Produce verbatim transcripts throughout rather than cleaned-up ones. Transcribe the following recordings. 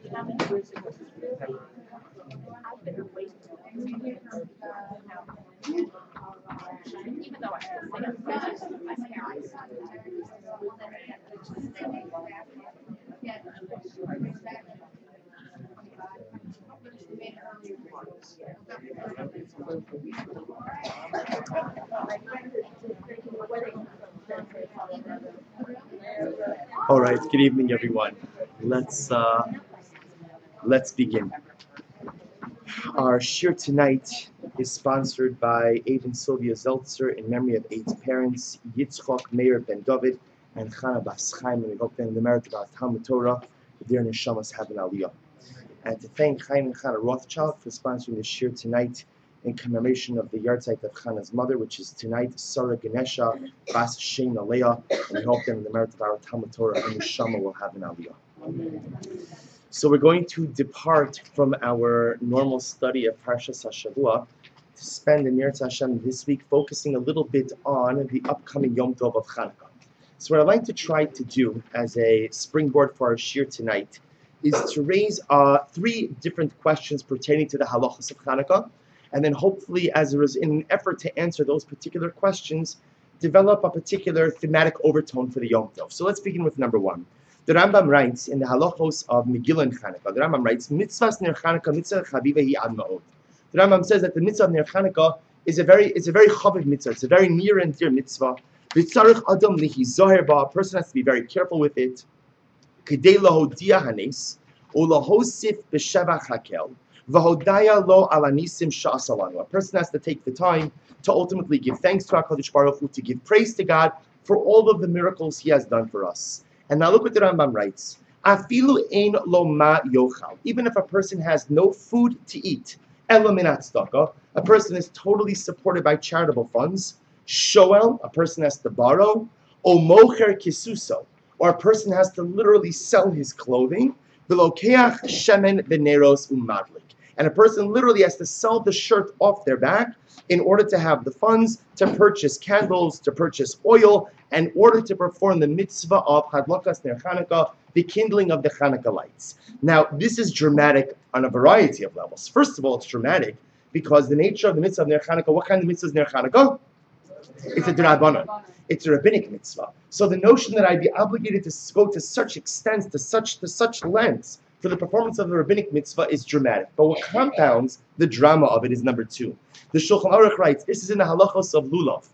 I've been waiting. Even though I have to say I'm my parents. All right. Good evening, everyone. Let's uh, let's begin. Our shir tonight is sponsored by Abe and Sylvia Zeltzer in memory of Abe's parents, Yitzchok Meir ben David and Chana Bas Chaim, and we hope that in the merit of our Talmud Torah, their neshamas have an aliyah. And to thank Chaim and Chana Rothschild for sponsoring the shir tonight in commemoration of the yahrzeit of Chana's mother, which is tonight, Sarah Ganesha Bas Shein Aleah, and we hope that in the merit of our Talmud Torah, the neshama will have an aliyah. So we're going to depart from our normal study of Parshas HaShavua to spend the Nirtz Hashem this week focusing a little bit on the upcoming Yom Tov of Chanukah. So what I'd like to try to do as a springboard for our shir tonight is to raise uh, three different questions pertaining to the halachas of Chanukah, and then hopefully, as a res- in an effort to answer those particular questions, develop a particular thematic overtone for the Yom Tov. So let's begin with number one. The Rambam writes in the halachos of Megillah and Chanukah. The Rambam writes, "Mitzvahs ner Chanukah mitzvah chaviva hi ad ma'od." The Rambam says that the mitzvah of ner Chanukah is a very, it's a very chaviv mitzvah. It's a very near and dear mitzvah. V'tzarich adam lihizoher ba. A person has to be very careful with it. K'dei lahodia hanes ulahosif b'shevach hakel v'hodaya lo alanisim sha'asalanu. A person has to take the time to ultimately give thanks to HaKadosh Baruch Hu, to give praise to God for all of the miracles He has done for us. And now look what the Rambam writes. Afilu ein lo ma yochal. Even if a person has no food to eat, elo min tzedakah, a person is totally supported by charitable funds. Shoel, a person has to borrow. O mocher kisuso, or a person has to literally sell his clothing. Velokeach shemen beneros umadlik. And a person literally has to sell the shirt off their back in order to have the funds to purchase candles, to purchase oil, in order to perform the mitzvah of Hadlakas Ner Chanukah, the kindling of the Chanukah lights. Now, this is dramatic on a variety of levels. First of all, it's dramatic because the nature of the mitzvah of Ner Chanukah, what kind of mitzvah is Ner Chanukah? It's a drabanan. It's a rabbinic mitzvah. So the notion that I'd be obligated to go to such extents, to such to such lengths for the performance of the rabbinic mitzvah is dramatic. But what compounds the drama of it is number two. The Shulchan Aruch writes, this is in the halachos of lulav.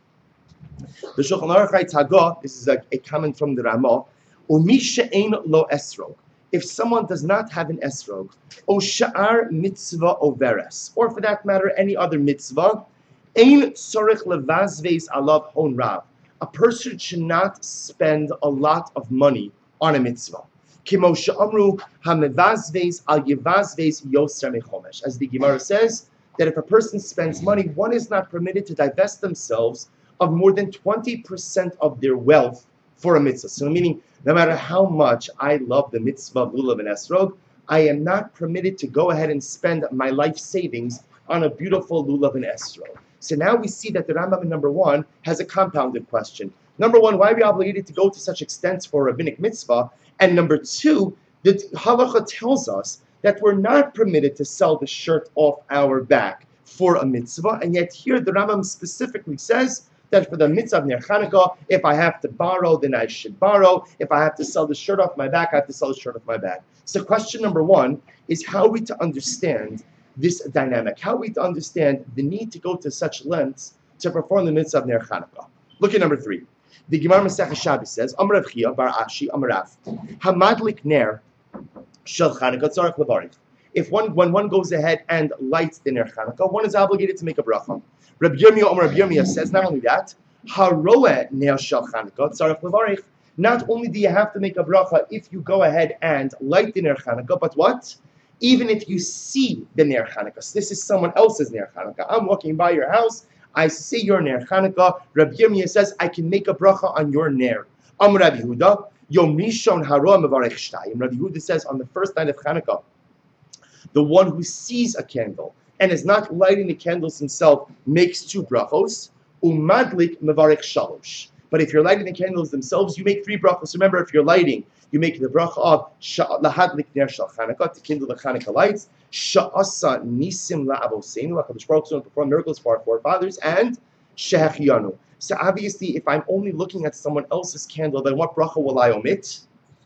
The Shulchan Aruch writes, Hagah, this is a, a comment from the Ramah, Umi she'ein lo esrog. If someone does not have an esrog, o sha'ar mitzvah overes, or for that matter, any other mitzvah, ein sorech levazveis alav hon rav. A person should not spend a lot of money on a mitzvah. Kimo she'amru hamevazveis al yevazveis yoser mechomesh. As the Gemara says, that if a person spends money, one is not permitted to divest themselves of more than twenty percent of their wealth for a mitzvah. So meaning, no matter how much I love the mitzvah of lulav and esrog, I am not permitted to go ahead and spend my life savings on a beautiful lulav and esrog. So now we see that the Rambam in number one has a compounded question. Number one, why are we obligated to go to such extents for a rabbinic mitzvah? And number two, the halacha tells us that we're not permitted to sell the shirt off our back for a mitzvah, and yet here the Rambam specifically says that for the mitzvah of Ner Chanukah, if I have to borrow, then I should borrow. If I have to sell the shirt off my back, I have to sell the shirt off my back. So question number one is how are we to understand this dynamic? How are we to understand the need to go to such lengths to perform the mitzvah of Ner Chanukah? Look at number three. The Gemara Masechah Shabbos says, Amar Rav Chia bar Ashi Amar Rav, Hamadlik Ner Shel Chanukah Tzarech Levarich. If one, when one goes ahead and lights the Ner Chanukah, one is obligated to make a bracha. Rabbi Yirmiyah Omer Rabbi Yirmiyah says, not only that, Haroeh Ner Shel Chanukah Tzarech Levarich. Not only do you have to make a bracha if you go ahead and light the Ner Chanukah, but what? Even if you see the Ner Chanukah. So this is someone else's Ner Chanukah. I'm walking by your house, I see your Ner Chanukah. Rabbi Yirmiyah says, I can make a bracha on your Ner. Am Rabbi Yehuda, Yom Rishon Haroeh Mevarech Shtayim. Rabbi Yehuda says, on the first night of Chanukah, the one who sees a candle and is not lighting the candles himself makes two brachos. Umadlik mevarich shalosh. But if you're lighting the candles themselves, you make three brachos. Remember, if you're lighting, You make the bracha of lahadlik ner shel Chanukah, to kindle the Chanukah lights. Sha'asa nisim la'avoseinu, HaKadosh Baruch Hu perform miracles for our forefathers, and shehechiyanu. So obviously, if I'm only looking at someone else's candle, then what bracha will I omit?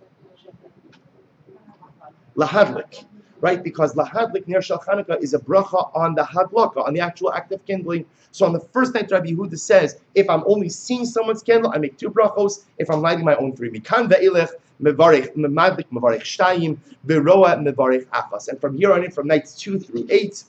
Lahadlik, right? Because lahadlik ner shel Chanukah is a bracha on the hadlaka, on the actual act of kindling. So on the first night, Rabbi Yehuda says, if I'm only seeing someone's candle, I make two brachos. If I'm lighting my own, three. Mikan ve'ilech mevarich memadlik mevarich shtayim beroa mevarich achas. And from here on in, from nights two through eight,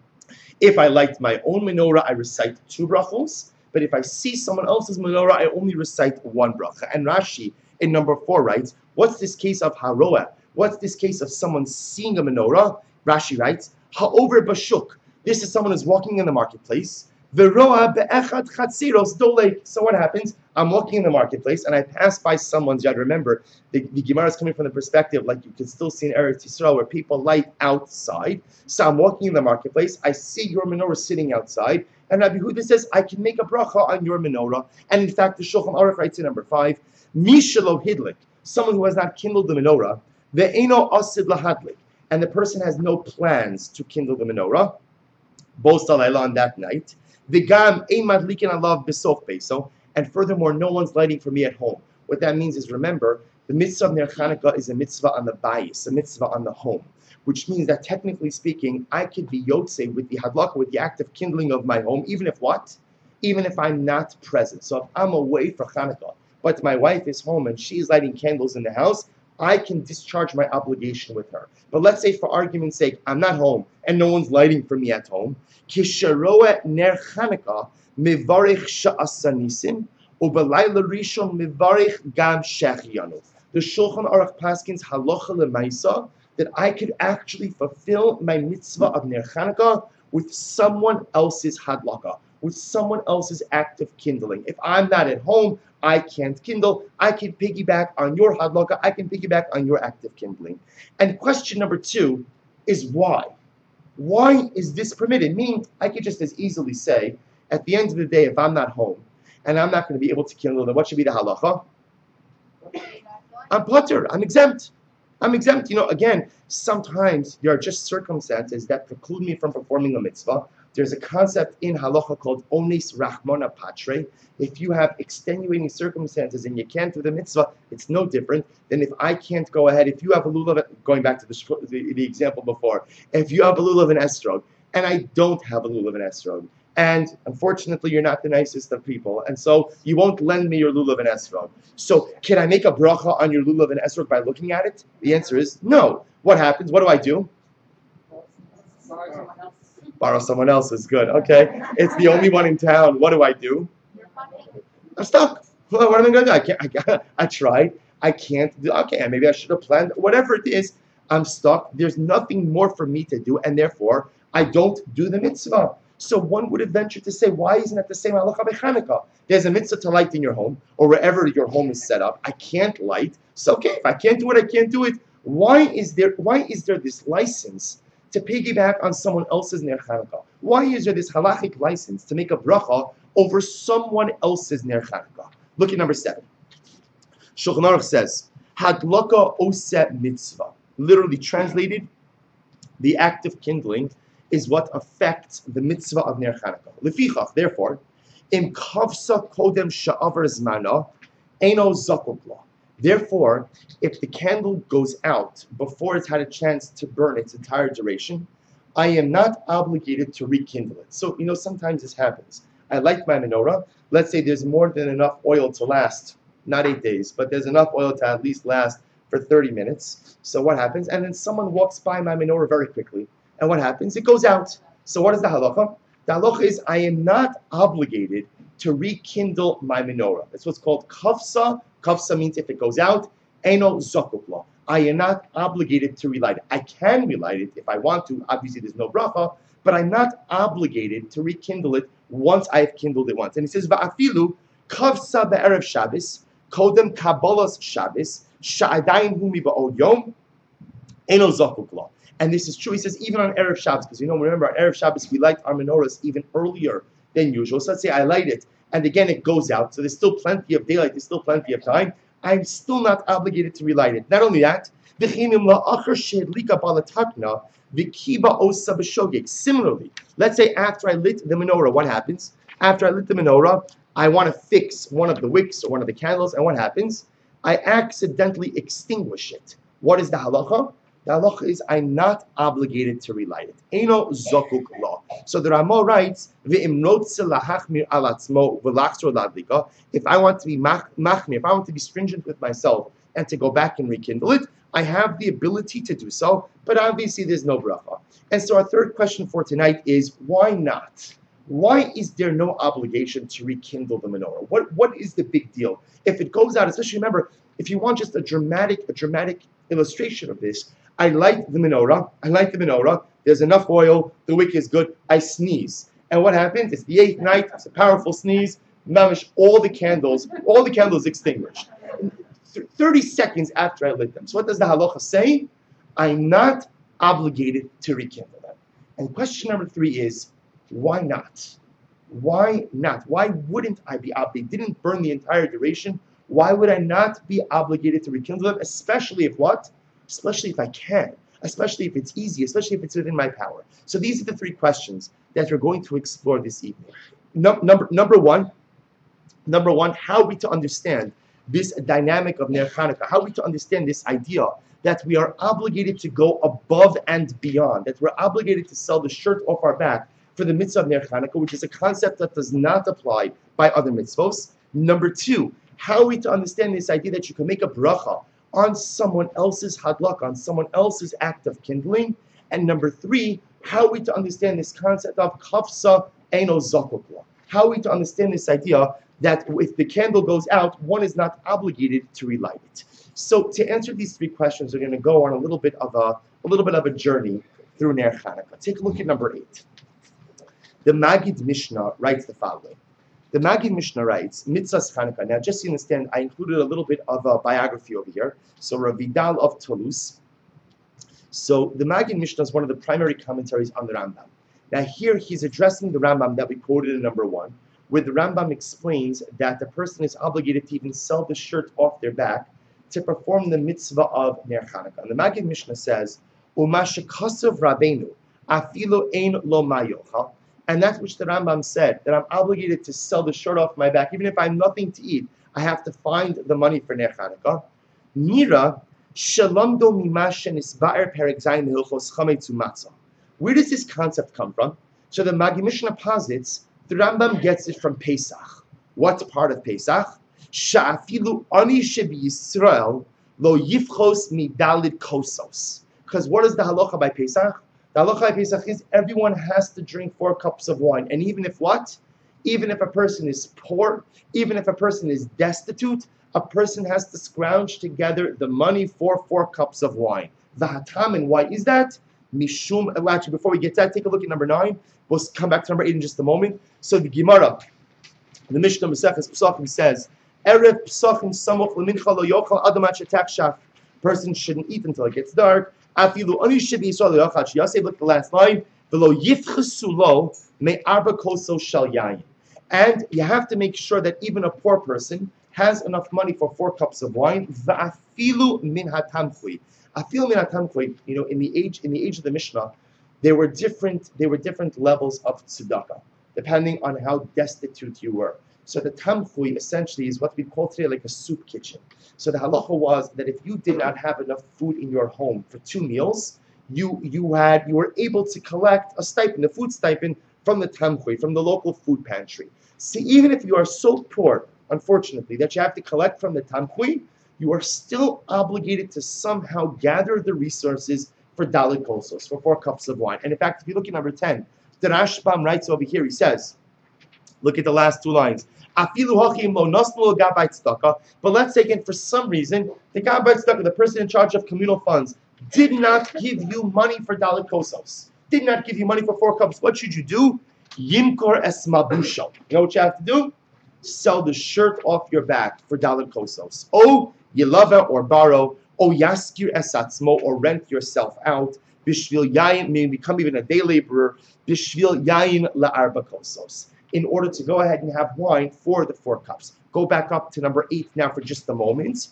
if I light my own menorah, I recite two brachos. But if I see someone else's menorah, I only recite one bracha. And Rashi in number four writes, what's this case of haroah? What's this case of someone seeing a menorah? Rashi writes, ha'over bashuk. This is someone who's walking in the marketplace. Veroa be'echad chatziros dolek. So what happens? I'm walking in the marketplace and I pass by someone's yard. Remember, the, the Gemara is coming from the perspective like you can still see in Eretz Yisrael where people light outside. So I'm walking in the marketplace. I see your menorah sitting outside. And Rabbi Yehuda says, I can make a bracha on your menorah. And in fact, the Shulchan Aruch writes in number five, Mishalo hidlik, someone who has not kindled the menorah, ve'eno asid lahadlik, and the person has no plans to kindle the menorah, both alayla on that night, v'gam eimad likin alav besof beso, and furthermore, no one's lighting for me at home. What that means is, remember, the mitzvah of Ner Chanukah is a mitzvah on the bayis, a mitzvah on the home, which means that technically speaking, I could be yotze with the hadlaka, with the act of kindling of my home, even if what? Even if I'm not present. So if I'm away for Chanukah, but my wife is home and she's lighting candles in the house, I can discharge my obligation with her. But let's say, for argument's sake, I'm not home and no one's lighting for me at home. Kisharoa ner Chanukah mivarich sha'asa nisim ubelayla rishon mivarich gam shechiyanu. The Shulchan Aruch paskins halacha lemaisa that I could actually fulfill my mitzvah of ner Chanukah with someone else's hadlaka, with someone else's act of kindling. If I'm not at home, I can't kindle. I can piggyback on your hadlaka. I can piggyback on your act of kindling. And question number two is why? Why is this permitted? Meaning, I could just as easily say, at the end of the day, if I'm not home and I'm not going to be able to kindle, then what should be the halacha? I'm putter. I'm exempt. I'm exempt. You know, again, sometimes there are just circumstances that preclude me from performing a mitzvah. There's a concept in halacha called ones rachmana patre. If you have extenuating circumstances and you can't do the mitzvah, it's no different than if I can't go ahead. If you have a lulav, going back to the, the, the example before, if you have a lulav and estrog, and I don't have a lulav and estrog, and unfortunately you're not the nicest of people, and so you won't lend me your lulav and esrog. So can I make a bracha on your lulav and esrog by looking at it? The answer is no. What happens? What do I do? Borrow someone else is good. Okay, it's the only one in town. What do I do? I'm stuck. Well, what am I going to do? I can't. I, I tried. I can't do. Okay, maybe I should have planned. Whatever it is, I'm stuck. There's nothing more for me to do, and therefore I don't do the mitzvah. So one would have ventured to say, why isn't it the same halacha b'Chanukah? There's a mitzvah to light in your home, or wherever your home is set up. I can't light. So okay, if I can't do it, I can't do it. Why is there? Why is there this license to piggyback on someone else's Ner Chanukah? Why is there this halachic license to make a bracha over someone else's Ner Chanukah? Look at number seven. Shulchan Aruch says, Hadlaka oseh mitzvah. Literally translated, the act of kindling is what affects the mitzvah of Ner Chanukah. Lefichach, therefore, im kavsa kodem sha'avar zmana, eno zakuk la. Therefore, if the candle goes out before it's had a chance to burn its entire duration, I am not obligated to rekindle it. So, you know, sometimes this happens. I light my menorah. Let's say there's more than enough oil to last, not eight days, but there's enough oil to at least last for thirty minutes. So what happens? And then someone walks by my menorah very quickly. And what happens? It goes out. So what is the halacha? The halacha is I am not obligated to rekindle my menorah. That's what's called kafsa. Kafsa means if it goes out, eno zakuk. I am not obligated to relight it. I can relight it if I want to. Obviously, there's no bracha, but I'm not obligated to rekindle it once I have kindled it once. And he says, "Va'afilu kavsa be'erev Shabbos kodem kabbalas Shabbos sha'adayin hu miba'od yom eno zakuk." And this is true. He says even on Erev Shabbos, because you know, remember on Erev Shabbos we light our menorahs even earlier than usual. So let's say I light it, and again it goes out. So there's still plenty of daylight. There's still plenty of time. I'm still not obligated to relight it. Not only that, similarly, let's say after I lit the menorah, what happens? After I lit the menorah, I want to fix one of the wicks or one of the candles, and what happens? I accidentally extinguish it. What is the halacha? The halacha is I'm not obligated to relight it. Eino zokuk law. So the Ramah writes, if I want to be machmir, if I want to be stringent with myself and to go back and rekindle it, I have the ability to do so, but obviously there's no bracha. And so our third question for tonight is, why not? Why is there no obligation to rekindle the menorah? What What is the big deal? If it goes out, especially remember, if you want just a dramatic, a dramatic illustration of this, I light the menorah, I light the menorah, there's enough oil, the wick is good, I sneeze. And what happens? It's the eighth night, it's a powerful sneeze, mamish, all the candles, all the candles extinguished. thirty seconds after I lit them. So what does the halacha say? I'm not obligated to rekindle them. And question number three is, why not? Why not? Why wouldn't I be obligated? They didn't burn the entire duration. Why would I not be obligated to rekindle them? Especially if what? Especially if I can. Especially if it's easy. Especially if it's within my power. So these are the three questions that we're going to explore this evening. No, number, number one, number one, how are we to understand this dynamic of Ner Chanukah? How are we to understand this idea that we are obligated to go above and beyond, that we're obligated to sell the shirt off our back for the mitzvah of Ner Chanukah, which is a concept that does not apply by other mitzvos. Number two, how are we to understand this idea that you can make a bracha on someone else's hadlak, on someone else's act of kindling? And number three, how are we to understand this concept of kafsa eino zakukla? How are we to understand this idea that if the candle goes out, one is not obligated to relight it? So to answer these three questions, we're going to go on a little bit of a, a little bit of a journey through Ner Chanukah. Take a look at number eight. The Magid Mishnah writes the following. The Magid Mishnah writes, Mitzvahs Chanukah. Now, just so you understand, I included a little bit of a biography over here. So, Rav Vidal of Toulouse. So, the Magid Mishnah is one of the primary commentaries on the Rambam. Now, here he's addressing the Rambam that we quoted in number one, where the Rambam explains that the person is obligated to even sell the shirt off their back to perform the mitzvah of Ner Chanukah. And the Magid Mishnah says, Uma shekasav Rabbeinu, afilu ein lo mayochal. And that's which the Rambam said, that I'm obligated to sell the shirt off my back. Even if I have nothing to eat, I have to find the money for Ner Chanukah. Nira, shalamdo mimashen isba'er perek zayin hilchos chametzu matzah. Where does this concept come from? So the Magid Mishnah posits, the Rambam gets it from Pesach. What's part of Pesach? Sha'afilu ani shebi Yisrael lo yifchos midalid kosos. Because what is the halacha by Pesach? The halacha by Pesach is everyone has to drink four cups of wine. And even if what? Even if a person is poor, even if a person is destitute, a person has to scrounge together the money for four cups of wine. Vahatam, and why is that? Mishum, actually, before we get to that, take a look at number nine. We'll come back to number eight in just a moment. So the Gemara, the Mishnah Maseches Pesachim says, Erev Pesachim Samoch Lemincha Lo Yochal Adam Shetak Shaf. Person shouldn't eat until it gets dark. Afilu Ani Shebi Yisrael Yochal Shiyaseh. Look at the last line. V'lo Yifchesu Lo Me Arba Koso Shal Yayin. And you have to make sure that even a poor person has enough money for four cups of wine. Va'afilu Min Hatamchui. Afilu Min Hatamchui. You know, in the age in the age of the Mishnah, there were different there were different levels of tzedakah, depending on how destitute you were. So the tamchui essentially is what we call today like a soup kitchen. So the halacha was that if you did not have enough food in your home for two meals, you you had you were able to collect a stipend, a food stipend from the tamchui, from the local food pantry. See, even if you are so poor, unfortunately, that you have to collect from the tamchui, you are still obligated to somehow gather the resources for Dalit Kosos, for four cups of wine. And in fact, if you look at number ten, the Rashbam writes over here, he says, look at the last two lines. But let's say again, for some reason, the Gabbai Tzedakah, the person in charge of communal funds, did not give you money for Dalit Kosos, did not give you money for four cups. What should you do? Yimkor es mabusho. You know what you have to do? Sell the shirt off your back for Dalit Kosos. O yilava, or borrow, O yaskir esatzmo, or rent yourself out. Bishvil yayin, maybe become even a day laborer. Bishvil yayin la'arba kosos. in order to go ahead and have wine for the four cups. Go back up to number eight now for just a moment.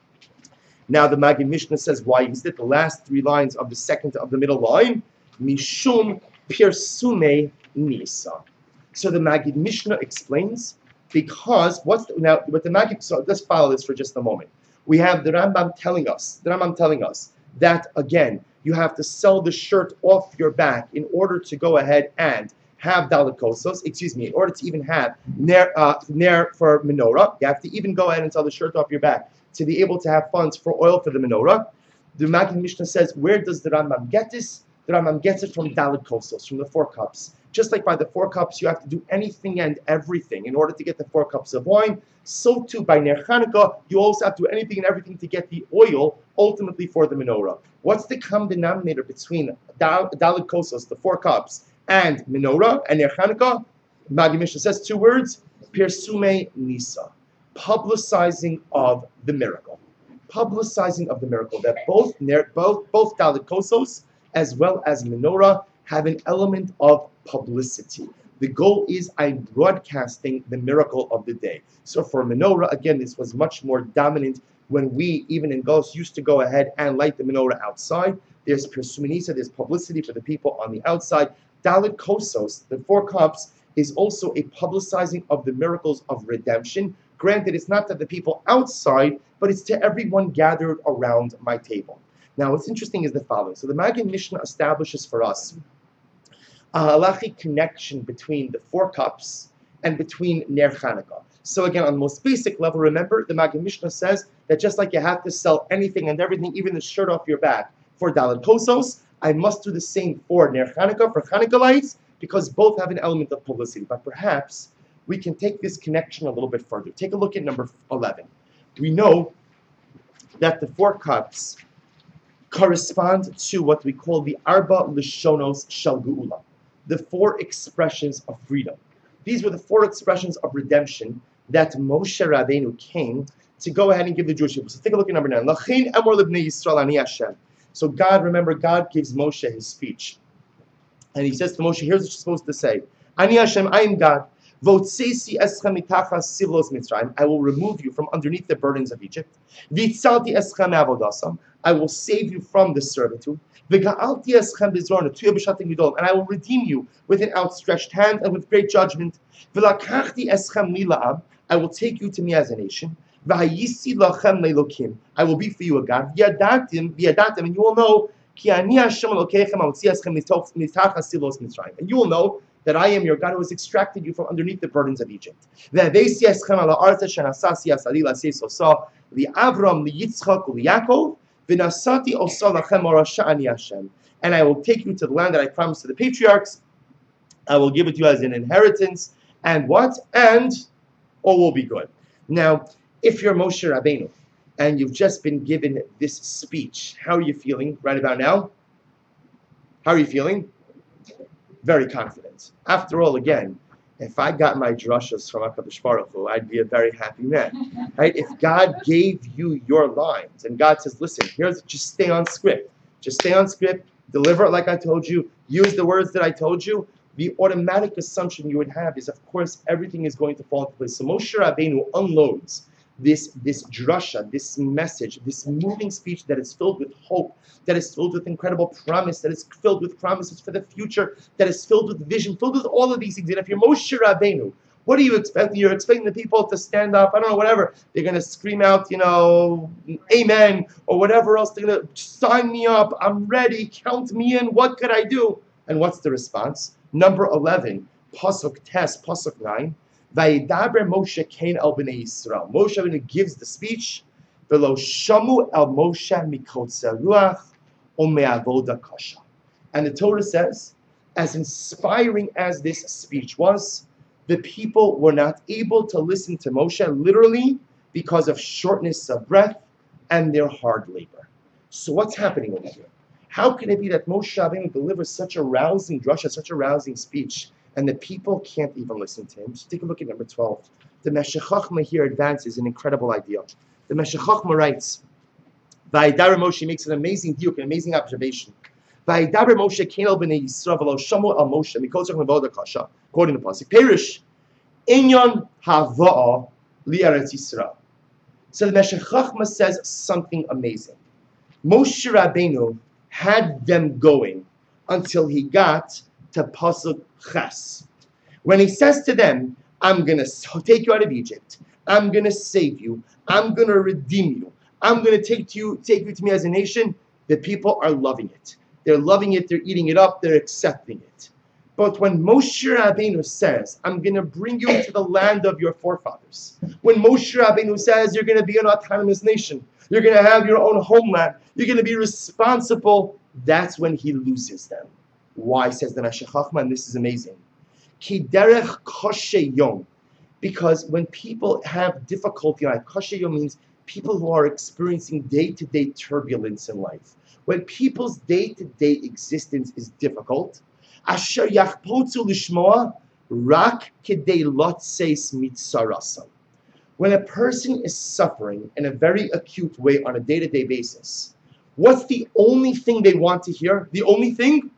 Now the Maggid Mishnah says, why is it? The last three lines of the second of the middle line, Mishum Pirsume Nisa. So the Maggid Mishnah explains, because what's the, now what the Maggid, so let's follow this for just a moment. We have the Rambam telling us, the Rambam telling us that again, you have to sell the shirt off your back in order to go ahead and have dalet kosos, excuse me, in order to even have ner, uh, ner for menorah, you have to even go ahead and sell the shirt off your back to be able to have funds for oil for the menorah. The Maggid Mishnah says, where does the Rambam get this? The Rambam gets it from dalet kosos, from the four cups. Just like by the four cups, you have to do anything and everything in order to get the four cups of wine. So too, by Ner Chanukah, you also have to do anything and everything to get the oil, ultimately for the menorah. What's the common denominator between dalet kosos, the four cups, and menorah and Ner Chanukah? Maggid Mishnah says two words: Pirsume Nisa, publicizing of the miracle, publicizing of the miracle. That both both both dalet kosos as well as menorah have an element of publicity. The goal is I'm broadcasting the miracle of the day. So for menorah, again, this was much more dominant when we, even in Gauls, used to go ahead and light the menorah outside. There's Pirsume Nisa, there's publicity for the people on the outside. Dalet kosos, the four cups, is also a publicizing of the miracles of redemption. Granted, it's not to the people outside, but it's to everyone gathered around my table. Now, what's interesting is the following. So the Maggid Mishnah establishes for us a halachic connection between the four cups and between Ner Chanukah. So again, on the most basic level, remember, the Maggid Mishnah says that just like you have to sell anything and everything, even the shirt off your back, for dalet kosos, I must do the same for Ner Chanukah, for Chanukah lights, because both have an element of publicity. But perhaps we can take this connection a little bit further. Take a look at number eleven. We know that the four cups correspond to what we call the Arba Lishonos Shel Geula, the four expressions of freedom. These were the four expressions of redemption that Moshe Rabbeinu came to go ahead and give the Jewish people. So take a look at number nine. Lachein emor lebnei Yisrael ani Hashem. So God, remember, God gives Moshe his speech. And he says to Moshe, here's what you're supposed to say. Ani Hashem, I am God. Votzesi eschem mitachas sivlos Mitzrayim. I will remove you from underneath the burdens of Egypt. Vitzalti eschem avodasam. I will save you from the servitude. V'ga'alti eschem b'zorna tuya b'shatim gidolim. And I will redeem you with an outstretched hand and with great judgment. V'lakachti eschem mila'am. I will take you to me as a nation. V'hayisi lachem le'lokim. I will be for you a God. V'yadatim, v'yadatim, and you will know ki ani Hashem Elokeichem ha'motzi eschem mitachas sivlos Mitzrayim. And you will know that I am your God who has extracted you from underneath the burdens of Egypt. V'havesi eschem ala arta shenasasi asadi la'seis osa li'Avram li'Yitzchak li'Yakov v'nasati osa lachem orasha ani Hashem. And I will take you to the land that I promised to the patriarchs. I will give it to you as an inheritance. And what? And all will be good. Now, if you're Moshe Rabbeinu and you've just been given this speech, how are you feeling right about now? How are you feeling? Very confident. After all, again, if I got my drushas from HaKadosh Baruch Hu, I'd be a very happy man. Right? If God gave you your lines and God says, listen, here's, just stay on script. Just stay on script, deliver it like I told you, use the words that I told you, the automatic assumption you would have is, of course, everything is going to fall into place. So Moshe Rabbeinu unloads this, this drasha, this message, this moving speech that is filled with hope, that is filled with incredible promise, that is filled with promises for the future, that is filled with vision, filled with all of these things. And if you're Moshe Rabbeinu, what are you expecting? You're expecting the people to stand up, I don't know, whatever. They're going to scream out, you know, amen, or whatever else. They're going to sign me up. I'm ready. Count me in. What could I do? And what's the response? Number eleven, Pasuk Tes, Pasuk nine. Vayidaber Moshe Kain el bnei Yisrael. Moshe Rabbeinu gives the speech. V'lo shamu el Moshe mikotze ruach o me'avoda kasha. And the Torah says, as inspiring as this speech was, the people were not able to listen to Moshe literally because of shortness of breath and their hard labor. So what's happening over here? How can it be that Moshe Rabbeinu delivers such a rousing drasha, such a rousing speech, and the people can't even listen to him? So take a look at number twelve. The Meshech Chochmah here advances an incredible idea. The Meshech Chochmah writes, Vayidaber Moshe makes an amazing diuk, an amazing observation. Vayidaber Moshe Kain el bnei Yisrael v'lo shamu el Moshe mikotze ruach kasha. Quoting the pasuk, Perish Inyon Hava'a Li'eretz Yisrael. So the Meshech Chochmah says something amazing. Moshe Rabbeinu had them going until he got to Pasuk Ches. When he says to them, I'm going to take you out of Egypt, I'm going to save you, I'm going to redeem you, I'm going to take you, take you to me as a nation, the people are loving it. They're loving it, they're eating it up, they're accepting it. But when Moshe Rabbeinu says, I'm going to bring you to the land of your forefathers, when Moshe Rabbeinu says you're going to be an autonomous nation, you're going to have your own homeland, you're going to be responsible, that's when he loses them. Why, says the Meshech Chochmah, and this is amazing. Ki derech koshe yom. Because when people have difficulty in life, koshe yom means people who are experiencing day-to-day turbulence in life. When people's day-to-day existence is difficult, asher yachpotzu lishmoa rak kedei lotseis mitzarasam. When a person is suffering in a very acute way on a day-to-day basis, what's the only thing they want to hear? The only thing?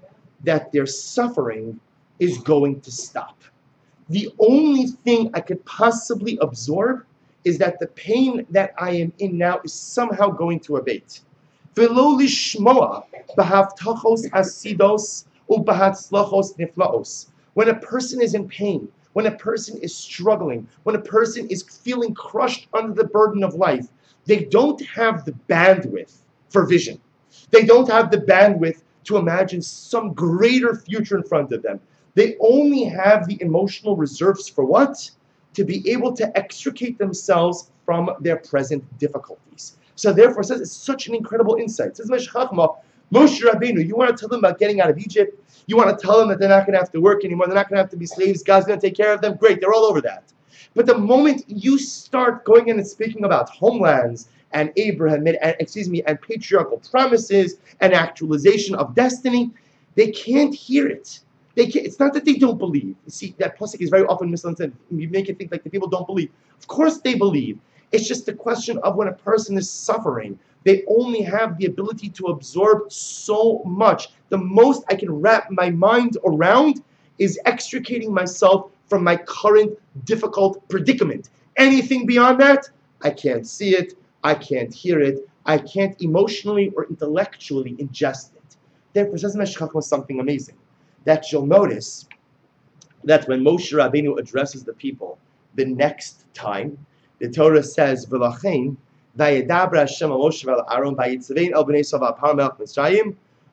That their suffering is going to stop. The only thing I could possibly absorb is that the pain that I am in now is somehow going to abate. V'lo lishmoa b'havtachos hasidos u'b'hatzlachos niflaos. When a person is in pain, when a person is struggling, when a person is feeling crushed under the burden of life, they don't have the bandwidth for vision. They don't have the bandwidth to imagine some greater future in front of them. They only have the emotional reserves for what? To be able to extricate themselves from their present difficulties. So therefore, it says it's such an incredible insight. It says Meshech Chochmah, Moshe Rabbeinu, you want to tell them about getting out of Egypt? You want to tell them that they're not going to have to work anymore, they're not going to have to be slaves, God's going to take care of them? Great, they're all over that. But the moment you start going in and speaking about homelands and Abraham, and, excuse me, and patriarchal promises and actualization of destiny, they can't hear it. They can't, it's not that they don't believe. You see, that pasuk is very often misunderstood. You make it think like the people don't believe. Of course they believe. It's just a question of when a person is suffering, they only have the ability to absorb so much. The most I can wrap my mind around is extricating myself from my current difficult predicament. Anything beyond that, I can't see it, I can't hear it, I can't emotionally or intellectually ingest it. Therefore, says Meshech Chochmah something amazing. That you'll notice that when Moshe Rabbeinu addresses the people the next time, the Torah says, V'lachein, vayedabra Hashem al Moshe v'al Aaron vayitzavein el b'nei Yisrael v'al melech Mitzrayim,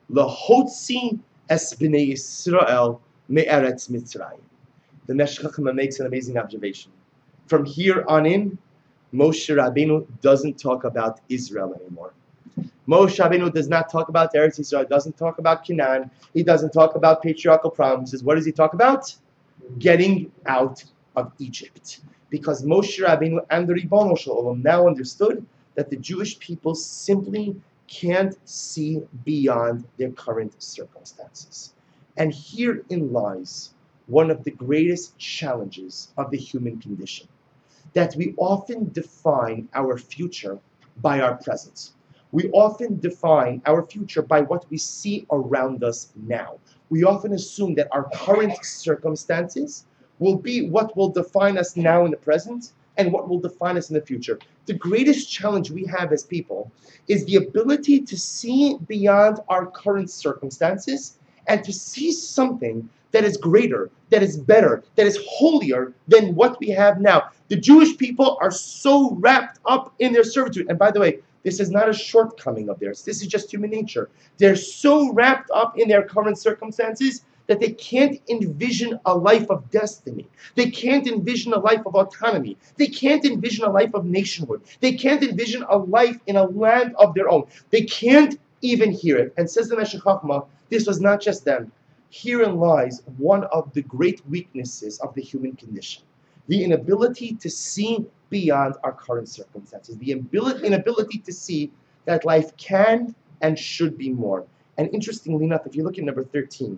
lahotzi es b'nei Yisrael me'eretz Mitzrayim. The Meshech Chochmah makes an amazing observation. From here on in, Moshe Rabbeinu doesn't talk about Israel anymore. Moshe Rabbeinu does not talk about Eretz Yisrael, doesn't talk about Canaan, he doesn't talk about patriarchal promises. What does he talk about? Getting out of Egypt. Because Moshe Rabbeinu and the Ribono Shel Olam now understood that the Jewish people simply can't see beyond their current circumstances. And herein lies one of the greatest challenges of the human condition, that we often define our future by our present. We often define our future by what we see around us now. We often assume that our current circumstances will be what will define us now in the present and what will define us in the future. The greatest challenge we have as people is the ability to see beyond our current circumstances and to see something that is greater, that is better, that is holier than what we have now. The Jewish people are so wrapped up in their servitude. And by the way, this is not a shortcoming of theirs. This is just human nature. They're so wrapped up in their current circumstances that they can't envision a life of destiny. They can't envision a life of autonomy. They can't envision a life of nationhood. They can't envision a life in a land of their own. They can't even hear it. And says the Meshech Chochmah, this was not just them. Herein lies one of the great weaknesses of the human condition. The inability to see beyond our current circumstances. The inability to see that life can and should be more. And interestingly enough, if you look at number thirteen,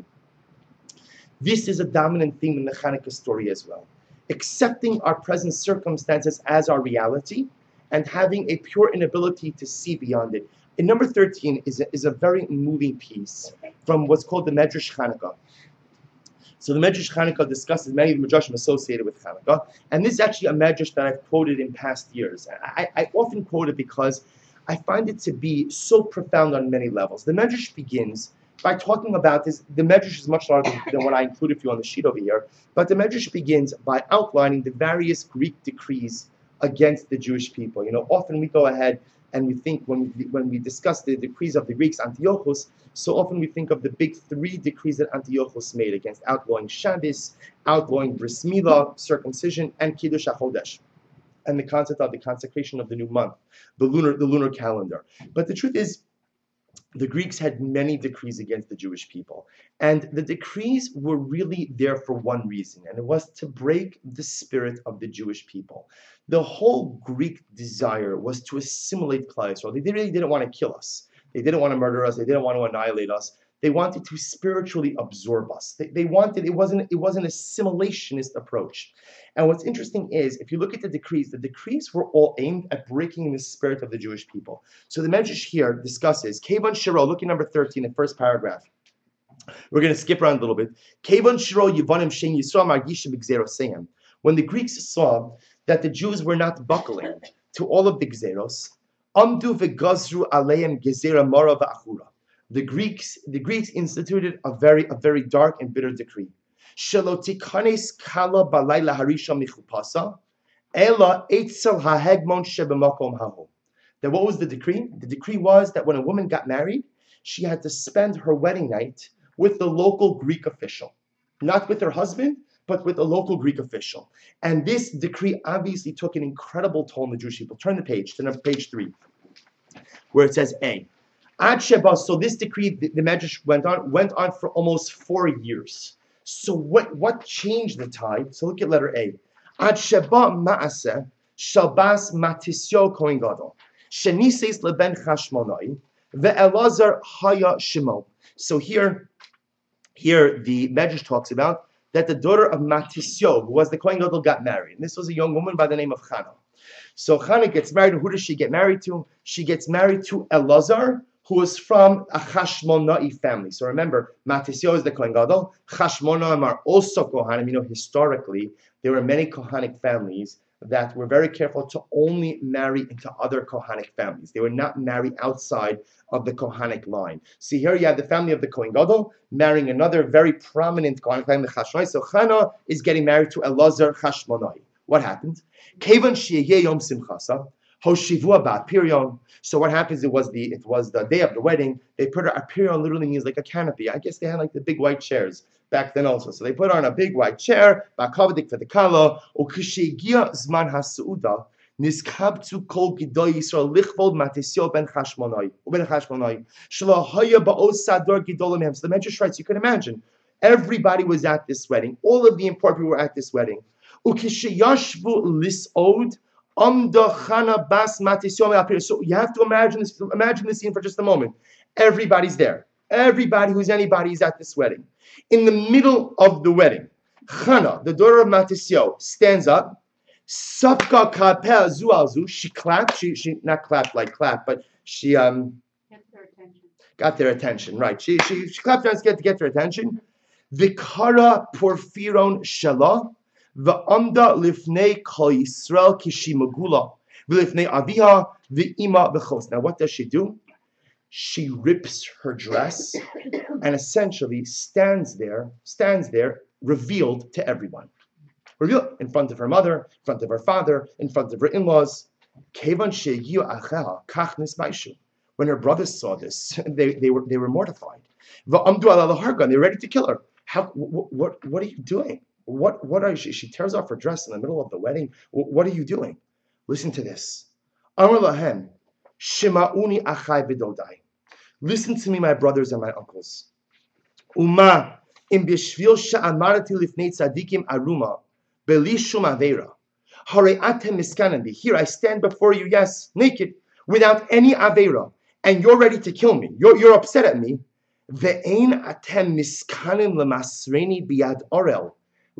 this is a dominant theme in the Hanukkah story as well. Accepting our present circumstances as our reality and having a pure inability to see beyond it. And number thirteen is a, is a very moving piece from what's called the Medrash Hanukkah. So the Medrash Chanukah discusses many of the Midrashim associated with Chanukah, and this is actually a Medrash that I've quoted in past years. I, I often quote it because I find it to be so profound on many levels. The Medrash begins by talking about this. The Medrash is much larger than what I included for you on the sheet over here, but the Medrash begins by outlining the various Greek decrees against the Jewish people. You know, often we go ahead and we think when we, when we discuss the decrees of the Greeks, Antiochus, so often we think of the big three decrees that Antiochus made against outlawing Shabbos, outlawing Bris Milah, circumcision, and Kiddush HaChodesh, and the concept of the consecration of the new month, the lunar the lunar calendar. But the truth is, the Greeks had many decrees against the Jewish people. And the decrees were really there for one reason, and it was to break the spirit of the Jewish people. The whole Greek desire was to assimilate Klal Yisrael. They really didn't want to kill us. They didn't want to murder us. They didn't want to annihilate us. They wanted to spiritually absorb us. They, they wanted, it wasn't, it was an assimilationist approach. And what's interesting is, if you look at the decrees, the decrees were all aimed at breaking the spirit of the Jewish people. So the Medrash here discusses, Kevan Shiro, look at number thirteen, the first paragraph. We're going to skip around a little bit. Kevan Shiro Yivanim Shen Yisrael Margishim B'Gzeroseim. When the Greeks saw that the Jews were not buckling to all of the Gzeros, Amdu V'Gazru Aleim Gezera Mara V'Achura. The Greeks, the Greeks instituted a very, a very dark and bitter decree. Shalotikanes kala balayla harisha michupasa, ela eitzel hahegmon shebemakom hahu. Then what was the decree? The decree was that when a woman got married, she had to spend her wedding night with the local Greek official, not with her husband, but with a local Greek official. And this decree obviously took an incredible toll on the Jewish people. Turn the page to number page three, where it says A. Ad Sheba, so this decree, the, the Medrash went on, went on for almost four years. So what, what changed the tide? So look at letter A. Ad Sheba Ma'aseh Shalbas Matisyo Kohen Gadol Shenises Leben Chashmonai Ve'elazar Haya Shemo. So here, here the Medrash talks about that the daughter of Matisyo, who was the Kohen Gadol, got married. And this was a young woman by the name of Chana. So Chana gets married. Who does she get married to? She gets married to Elazar, who was from a Chashmonai family. So remember, Matisyo is the Kohen Gadol. Chashmonaim are also Kohanim. You know, historically, there were many Kohanic families that were very careful to only marry into other Kohanic families. They would not marry outside of the Kohanic line. See, here you have the family of the Kohen Gadol marrying another very prominent Kohanic family, Chashmonai. So Chana is getting married to Elazar Chashmonai. What happened? Kevan Sheyeh Yom Simchasa. Hoshivua Ba'apirion. So what happens? It was the it was the day of the wedding. They put her apirion literally means like a canopy. I guess they had like the big white chairs back then also. So they put her on a big white chair. Ba'kavadik for the kala. Ukishegia zman hasuuda niskabtu kol gidoi Yisrael lichvod Matisyo ben Chashmonai ben Chashmonai shelo haya ba'os sador gidolim hem. So the Medrash writes, you can imagine, everybody was at this wedding. All of the important people were at this wedding. Ukisheyashvu lisod. So you have to imagine this, imagine this scene for just a moment. Everybody's there. Everybody who's anybody is at this wedding. In the middle of the wedding, Chana, the daughter of Matisyo, stands up. Sapka kapel zualzu. She clapped. She she not clapped like clap, but she um Get their attention. got their attention. Right. She she she clapped to get to get their attention. Vikara porfiron shala. V'amda lifnei kol Yisrael kishimagula v'lifnei aviha v'ima v'chos. Now, what does she do? She rips her dress and essentially stands there, stands there, revealed to everyone, revealed in front of her mother, in front of her father, in front of her in-laws. Kevan shegiu acheha kach nismaishu. When her brothers saw this, they, they were they were mortified. V'amdu ala lahargan. They were ready to kill her. How? What? What, what are you doing? What what are you? She tears off her dress in the middle of the wedding. What are you doing? Listen to this. Amar lahem, shema'uni achai v'dodai. Listen to me, my brothers and my uncles. Uma im b'shvil she'amarati lifnei tzadikim aruma beli shum aveira. Harei atem miskanan bi. Here I stand before you, yes, naked, without any aveira, and you're ready to kill me. You're you're upset at me. Ve'ein atem miskanim lemasreni biyad orel.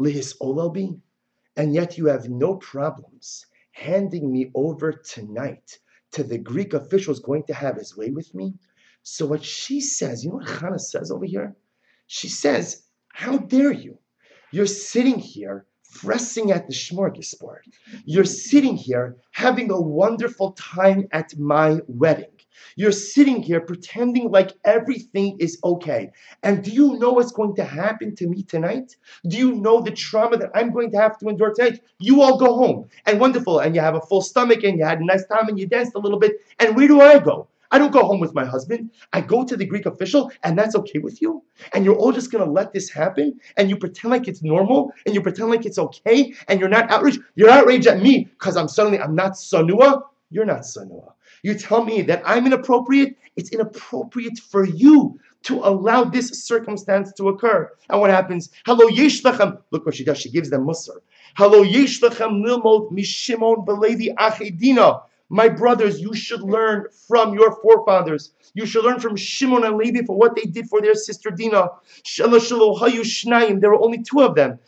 And yet you have no problems handing me over tonight to the Greek officials going to have his way with me. So what she says, you know what Chana says over here? She says, how dare you? You're sitting here fressing at the smorgasbord. You're sitting here having a wonderful time at my wedding. You're sitting here pretending like everything is okay. And do you know what's going to happen to me tonight? Do you know the trauma that I'm going to have to endure tonight? You all go home and wonderful, and you have a full stomach and you had a nice time and you danced a little bit. And where do I go? I don't go home with my husband. I go to the Greek official, and that's okay with you? And you're all just going to let this happen? And you pretend like it's normal? And you pretend like it's okay? And you're not outraged? You're outraged at me because I'm suddenly, I'm not sanua? You're not sanua. You tell me that I'm inappropriate? It's inappropriate for you to allow this circumstance to occur. And what happens? Hello, yesh lechem. Look what she does. She gives them musar. Hello, yesh lechem lilmod mishimon belevi achedina. My brothers, you should learn from your forefathers. You should learn from Shimon and Levi for what they did for their sister Dinah. There were only two of them.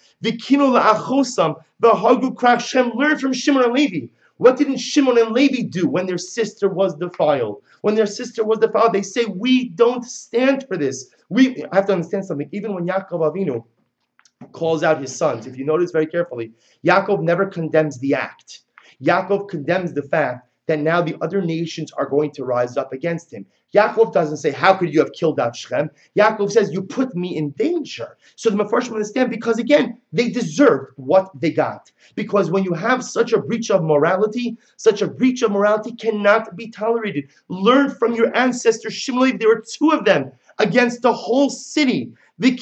Learn from Shimon and Levi. What didn't Shimon and Levi do when their sister was defiled? When their sister was defiled, they say, we don't stand for this. We I have to understand something. Even when Yaakov Avinu calls out his sons, if you notice very carefully, Yaakov never condemns the act. Yaakov condemns the fact that now the other nations are going to rise up against him. Yaakov doesn't say, how could you have killed out Shechem? Yaakov says, you put me in danger. So the Mefarshim understand, because again, they deserved what they got. Because when you have such a breach of morality, such a breach of morality cannot be tolerated. Learn from your ancestors, Shimon, there were two of them against the whole city.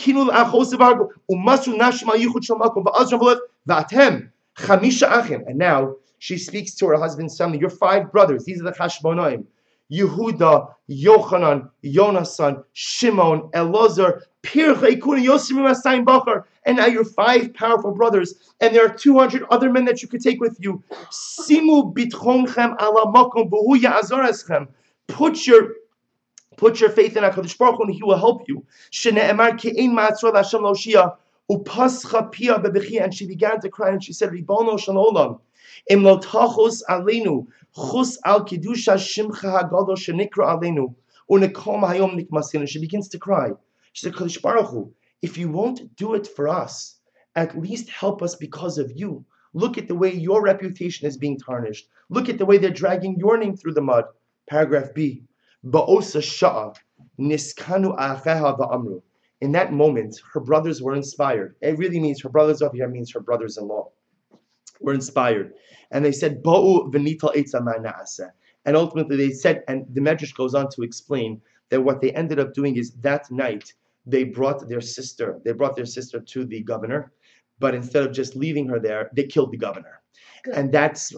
And now, she speaks to her husband's family. You're five brothers. These are the Chashbonaim. Yehuda, Yochanan, Yonasan, Shimon, Elazar, Pircha, Ikun, Yosim, Masayim, Bachar. And now you're five powerful brothers. And there are two hundred other men that you could take with you. Simu bitchonchem ala makom v'hu ya'azor eschem. Put your Put your faith in HaKadosh Baruch Hu and He will help you. Shene'emar ke'ein ma'atzor l'Hashem lo'shia. Upascha pia bebechi. And she began to cry and she said, Ribono shel olam. Im lo tachos aleinu, chus al kidusha shimcha hagadol shenikra aleinu, unekom hayom nikmasinu. She begins to cry. She said, Kadosh Baruch Hu, if you won't do it for us, at least help us because of you. Look at the way your reputation is being tarnished. Look at the way they're dragging your name through the mud. Paragraph B. Ba'osa sha'a niskanu acheha va'amru. In that moment, her brothers were inspired. It really means her brothers over here means her brothers-in-law were inspired. And they said, Ba'u v'nital etza ma'na'aseh. And ultimately they said, and the Medrash goes on to explain that what they ended up doing is that night they brought their sister, they brought their sister to the governor, but instead of just leaving her there, they killed the governor. Good. And that's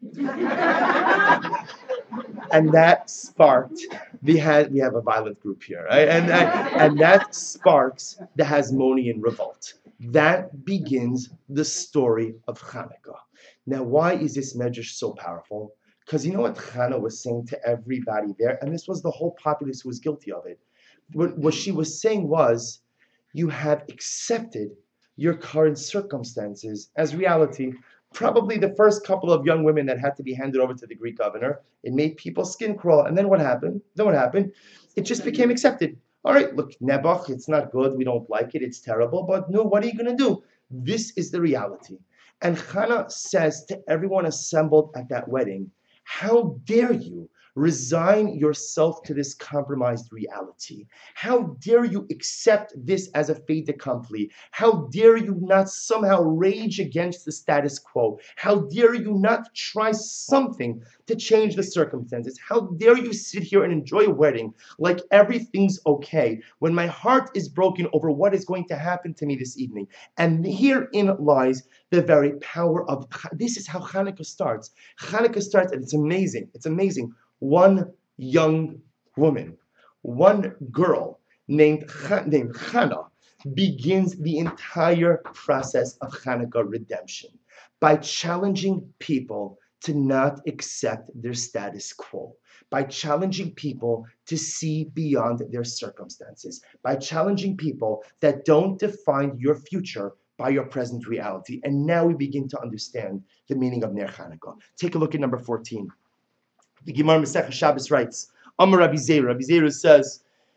and that sparked we had we have a violent group here, right? And and, and that sparks the Hasmonean revolt. That begins the story of Hanukkah. Now, why is this medrash so powerful? Because you know what Chana was saying to everybody there, and this was the whole populace who was guilty of it. What, what she was saying was, you have accepted your current circumstances as reality. Probably the first couple of young women that had to be handed over to the Greek governor, it made people's skin crawl. And then what happened? Then what happened? It just became accepted. All right, look, Nebuch, it's not good. We don't like it. It's terrible. But no, what are you going to do? This is the reality. And Chana says to everyone assembled at that wedding, how dare you resign yourself to this compromised reality? How dare you accept this as a fait accompli? How dare you not somehow rage against the status quo? How dare you not try something to change the circumstances? How dare you sit here and enjoy a wedding like everything's okay when my heart is broken over what is going to happen to me this evening? And herein lies the very power of, this is how Hanukkah starts. Hanukkah starts, and it's amazing. It's amazing. One young woman, one girl named, named Chana begins the entire process of Hanukkah redemption by challenging people to not accept their status quo, by challenging people to see beyond their circumstances, by challenging people that don't define your future by your present reality. And now we begin to understand the meaning of Ner Hanukkah. Take a look at number fourteen. The Gemara Masechah Shabbos writes, Amar Rabbi Zera. Rabbi Zera says,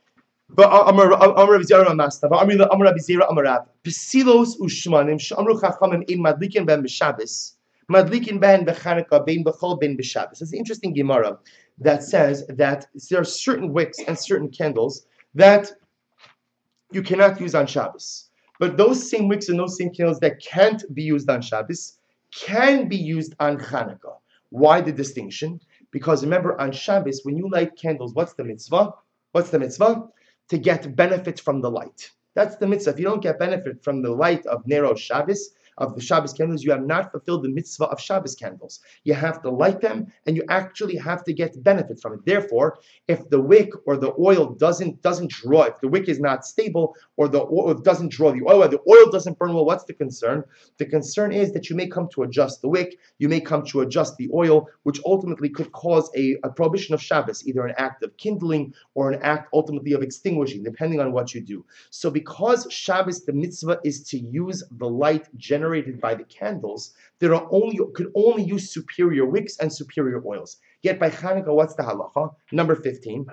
But Amar Amar Rabbi Zera Masna, but Amar Amar Rabbi Zera Amar Rav. Pesilos ushmanim shamru chachamim in madlikin ben b'Shabbos, madlikin ben b'Chanukah ben b'chol ben b'Shabbos. It's an interesting Gemara that says that there are certain wicks and certain candles that you cannot use on Shabbos. But those same wicks and those same candles that can't be used on Shabbos can be used on Chanukah. Why the distinction? Because remember, on Shabbos, when you light candles, what's the mitzvah? What's the mitzvah? To get benefit from the light. That's the mitzvah. If you don't get benefit from the light of Nero Shabbos, of the Shabbos candles, you have not fulfilled the mitzvah of Shabbos candles. You have to light them, and you actually have to get benefit from it. Therefore, if the wick or the oil doesn't doesn't draw, if the wick is not stable, or the oil doesn't draw the oil, or the oil doesn't burn well, what's the concern? The concern is that you may come to adjust the wick, you may come to adjust the oil, which ultimately could cause a, a prohibition of Shabbos, either an act of kindling or an act ultimately of extinguishing, depending on what you do. So because Shabbos, the mitzvah is to use the light generated by the candles, there are only could only use superior wicks and superior oils. Yet by Chanukah, what's the halacha? Number fifteen.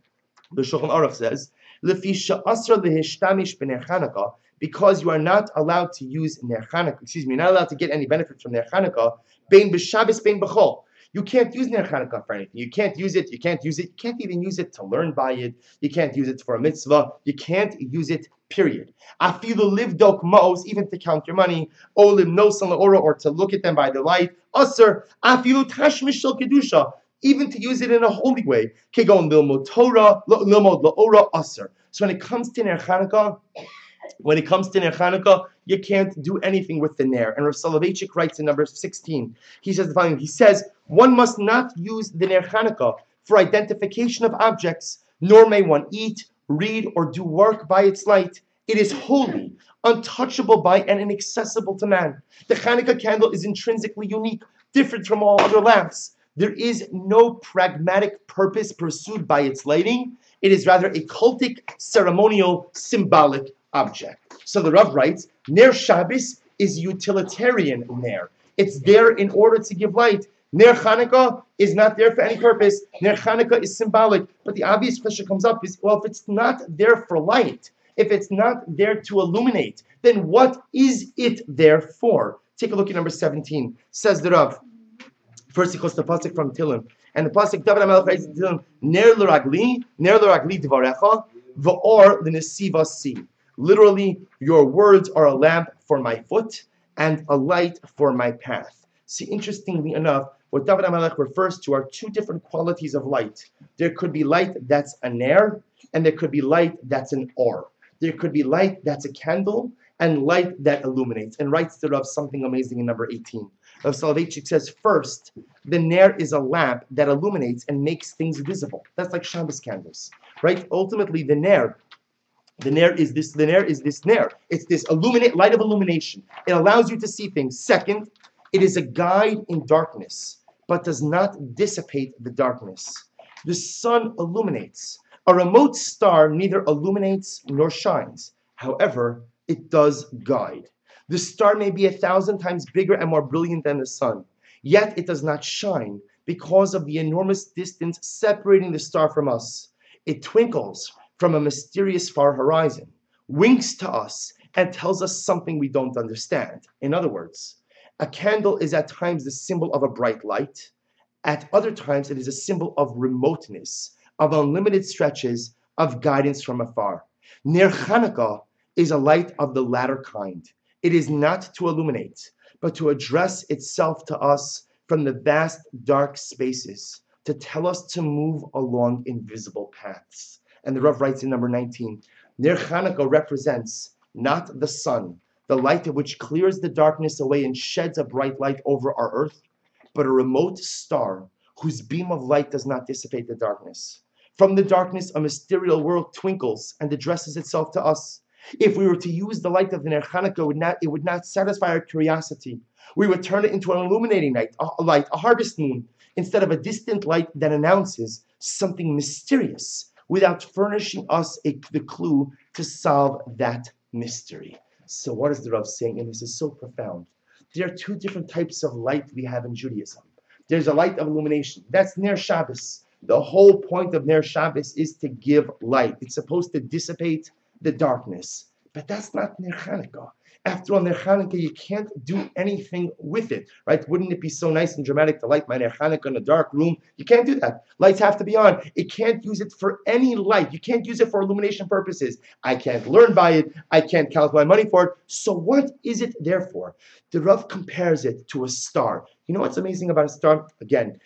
The Shulchan Aruch says, "Lefi she'asar lehishtamish b'ner Chanukah," because you are not allowed to use ner Chanukah. Excuse me, you're not allowed to get any benefit from ner Chanukah. Bein b'Shabbos, bein b'chol. You can't use ner Chanukah for anything. You can't use it. You can't use it. You can't even use it to learn by it. You can't use it for a mitzvah. You can't use it. Period. Afilu livdok ma'os, even to count your money, olim nosan la'ora, or to look at them by the light. Aser afilu tashmish shel kedusha, even to use it in a holy way. Kegon lilmod Torah, lilmod la'ora aser. So when it comes to ner Chanukah, when it comes to ner Chanukah, you can't do anything with the ner. And Rav Soloveitchik writes in number sixteen. He says the following. He says, one must not use the ner Chanukah for identification of objects, nor may one eat, read, or do work by its light. It is holy, untouchable by and inaccessible to man. The Chanukah candle is intrinsically unique, different from all other lamps. There is no pragmatic purpose pursued by its lighting. It is rather a cultic, ceremonial, symbolic object. So the Rav writes, Ner Shabbos is utilitarian ner. It's there in order to give light. Ner Chanukah is not there for any purpose. Ner Chanukah is symbolic. But the obvious question comes up is, well, if it's not there for light, if it's not there to illuminate, then what is it there for? Take a look at number seventeen. Says the Rav. First he quotes the pasuk from Tilim. And the pasuk, David HaMelech writes in Tilim, Ner l'ragli, ner l'ragli dvarecha, v'or l'nesiva si. Literally, your words are a lamp for my foot and a light for my path. See, interestingly enough, what David HaMelech refers to are two different qualities of light. There could be light that's a ner, and there could be light that's an or. There could be light that's a candle, and light that illuminates. And writes to Rav something amazing in number eighteen. Rav Soloveitchik says, first, the ner is a lamp that illuminates and makes things visible. That's like Shabbos candles, right? Ultimately, the ner, the ner is this, the ner is this ner. It's this illuminate light of illumination. It allows you to see things. Second, it is a guide in darkness, but does not dissipate the darkness. The sun illuminates. A remote star neither illuminates nor shines. However, it does guide. The star may be a thousand times bigger and more brilliant than the sun, yet it does not shine because of the enormous distance separating the star from us. It twinkles from a mysterious far horizon, winks to us, and tells us something we don't understand. In other words, a candle is at times the symbol of a bright light. At other times, it is a symbol of remoteness, of unlimited stretches, of guidance from afar. Ner Chanukah is a light of the latter kind. It is not to illuminate, but to address itself to us from the vast dark spaces, to tell us to move along invisible paths. And the Rav writes in number nineteen, Ner Chanukah represents not the sun, the light of which clears the darkness away and sheds a bright light over our earth, but a remote star whose beam of light does not dissipate the darkness. From the darkness, a mysterious world twinkles and addresses itself to us. If we were to use the light of the Ner Chanukah, it would not, it would not satisfy our curiosity. We would turn it into an illuminating light, a light, a harvest moon, instead of a distant light that announces something mysterious without furnishing us a, the clue to solve that mystery. So what is the Rav saying? And this is so profound. There are two different types of light we have in Judaism. There's a light of illumination. That's Ner Shabbos. The whole point of Ner Shabbos is to give light. It's supposed to dissipate the darkness. But that's not Ner Hanukkah. After all, Ner Hanukkah, you can't do anything with it, right? Wouldn't it be so nice and dramatic to light my Ner Hanukkah in a dark room? You can't do that. Lights have to be on. It can't use it for any light. You can't use it for illumination purposes. I can't learn by it. I can't count my money for it. So what is it there for? The Rav compares it to a star. You know what's amazing about a star? Again,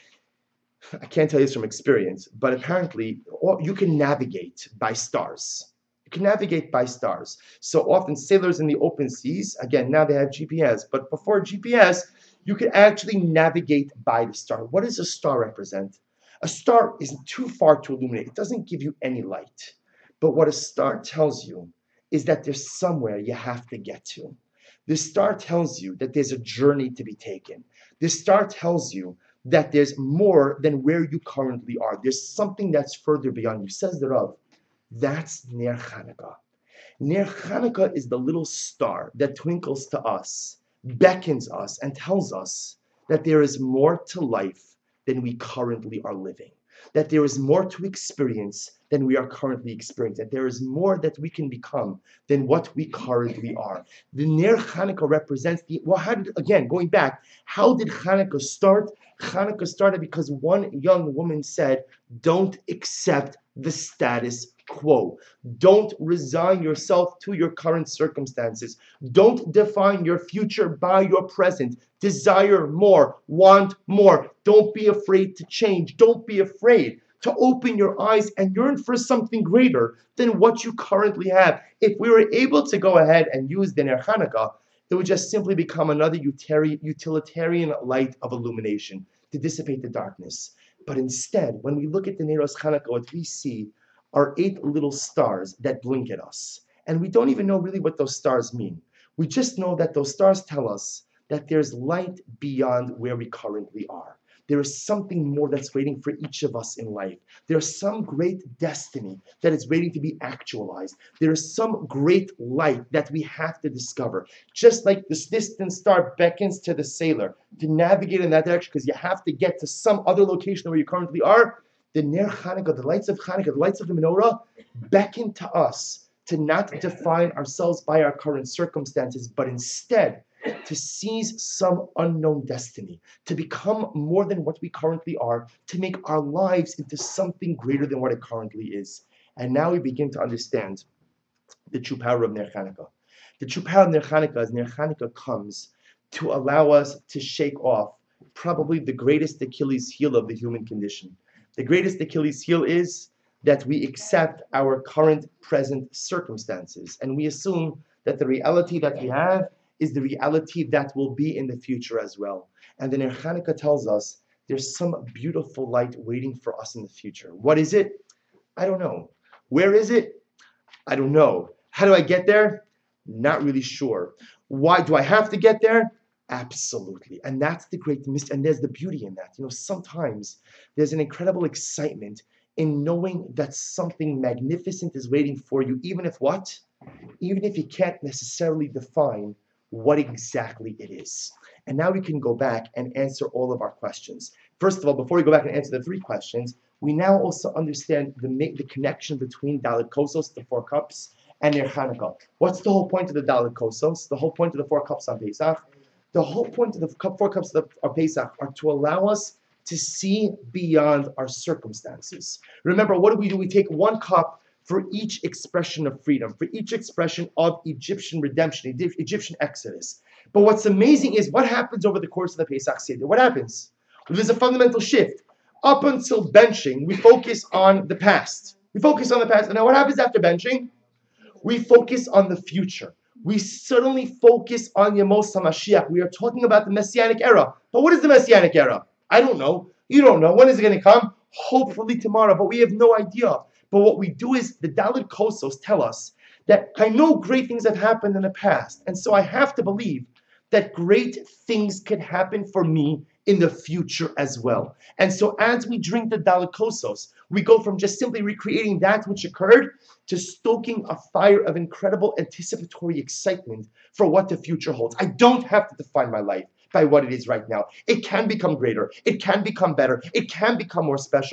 I can't tell you this from experience, but apparently you can navigate by stars. You can navigate by stars. So often sailors in the open seas, again, now they have G P S, but before G P S, you could actually navigate by the star. What does a star represent? A star isn't too far to illuminate. It doesn't give you any light. But what a star tells you is that there's somewhere you have to get to. The star tells you that there's a journey to be taken. The star tells you that there's more than where you currently are. There's something that's further beyond you. Says the Rav, that's Ner Hanukkah. Ner Hanukkah is the little star that twinkles to us, beckons us, and tells us that there is more to life than we currently are living. That there is more to experience than we are currently experiencing. That there is more that we can become than what we currently are. The Ner Hanukkah represents the, well, how did, again, going back, how did Hanukkah start? Hanukkah started because one young woman said, don't accept the status quo. Don't resign yourself to your current circumstances. Don't define your future by your present. Desire more, want more. Don't be afraid to change. Don't be afraid to open your eyes and yearn for something greater than what you currently have. If we were able to go ahead and use the Ner Hanukkah, it would just simply become another utilitarian light of illumination to dissipate the darkness. But instead, when we look at the Neros Hanukkah, what we see are eight little stars that blink at us. And we don't even know really what those stars mean. We just know that those stars tell us that there's light beyond where we currently are. There is something more that's waiting for each of us in life. There's some great destiny that is waiting to be actualized. There is some great light that we have to discover. Just like this distant star beckons to the sailor to navigate in that direction because you have to get to some other location where you currently are, the Ner Hanukkah, the lights of Hanukkah, the lights of the menorah beckon to us to not define ourselves by our current circumstances, but instead to seize some unknown destiny, to become more than what we currently are, to make our lives into something greater than what it currently is. And now we begin to understand the true power of Ner Hanukkah. The true power of Ner Hanukkah is Ner Hanukkah comes to allow us to shake off probably the greatest Achilles heel of the human condition. The greatest Achilles heel is that we accept our current present circumstances and we assume that the reality that we have is the reality that will be in the future as well. And the Ner Hanukkah tells us there's some beautiful light waiting for us in the future. What is it? I don't know. Where is it? I don't know. How do I get there? Not really sure. Why do I have to get there? Absolutely. And that's the great mystery. And there's the beauty in that. You know, sometimes there's an incredible excitement in knowing that something magnificent is waiting for you, even if what? Even if you can't necessarily define what exactly it is. And now we can go back and answer all of our questions. First of all, before we go back and answer the three questions, we now also understand the, the connection between Dalet Kosos, the four cups, and Ner Hanukkah. What's the whole point of the Dalet Kosos? The whole point of the four cups on Pesach? The whole point of the cup, four cups of, the, of Pesach are to allow us to see beyond our circumstances. Remember, what do we do? We take one cup for each expression of freedom, for each expression of Egyptian redemption, Egyptian exodus. But what's amazing is what happens over the course of the Pesach Seder. What happens? Well, there's a fundamental shift. Up until benching, we focus on the past. We focus on the past. And now what happens after benching? We focus on the future. We suddenly focus on Yemos HaMashiach. We are talking about the Messianic era. But what is the Messianic era? I don't know. You don't know. When is it going to come? Hopefully tomorrow, but we have no idea. But what we do is the Dalet Kosos tell us that I know great things have happened in the past, and so I have to believe that great things could happen for me in the future as well. And so as we drink the Dalet Kosos, we go from just simply recreating that which occurred to stoking a fire of incredible anticipatory excitement for what the future holds. I don't have to define my life by what it is right now. It can become greater. It can become better. It can become more special.